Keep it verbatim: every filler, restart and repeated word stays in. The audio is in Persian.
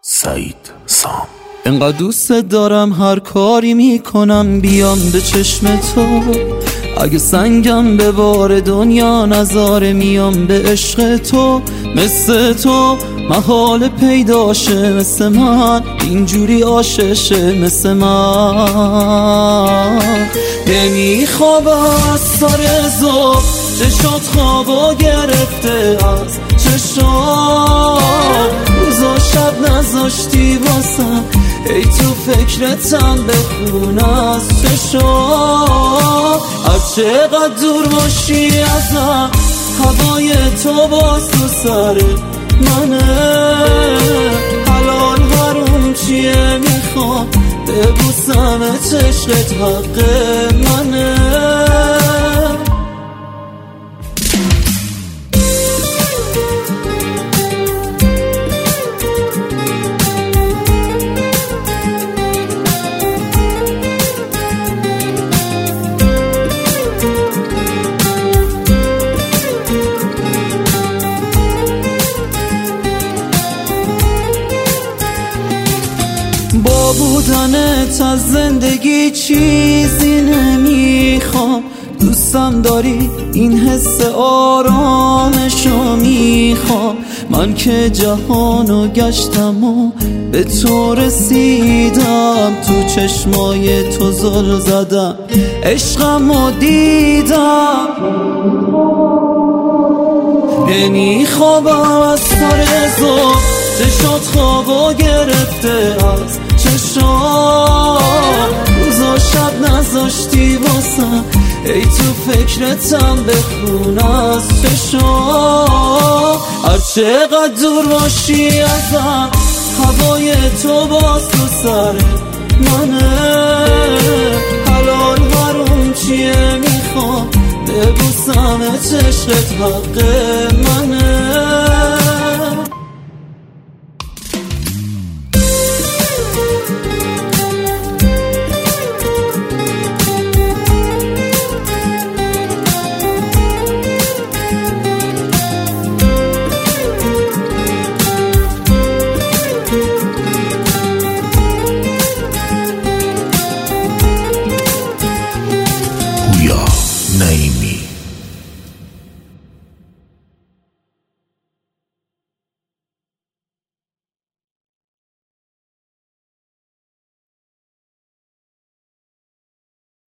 سعید سام. انقدر دوست دارم هر کاری میکنم بیام به چشم تو، اگه سنگم به بار دنیا نذاره میام به عشق تو. مثل تو محال پیداشه، مثل من اینجوری عاشقشه، مثل من نمیخوابم از سر زو، چشات خوابو گرفته از چشات، روزا شب نذاشتی واسم، ای تو فکرتم بخون از چشات. هر چقدر دور باشی ازم، هوای تو باز تو سر منه، حلال حروم چیه میخوام ببوسم، عشقت حق منه. با بودنت از زندگی چیزی نمیخوام، دوستم داری این حس آرامشو میخوام. من که جهانو گشتم و به تو رسیدم، تو چشمای تو زل زدم، عشقمو دیدم. نمیخوابم از سر زو، چشات خوابو گرفته از چشات، روزا شب نذاشتی واسم، ای تو فکرتم بخون از چشات. هر چقدر دور باشی ازم، هوای تو باز تو سر منه، حلال حروم چیه میخوام ببوسم، عشقت حق منه. نعیمی.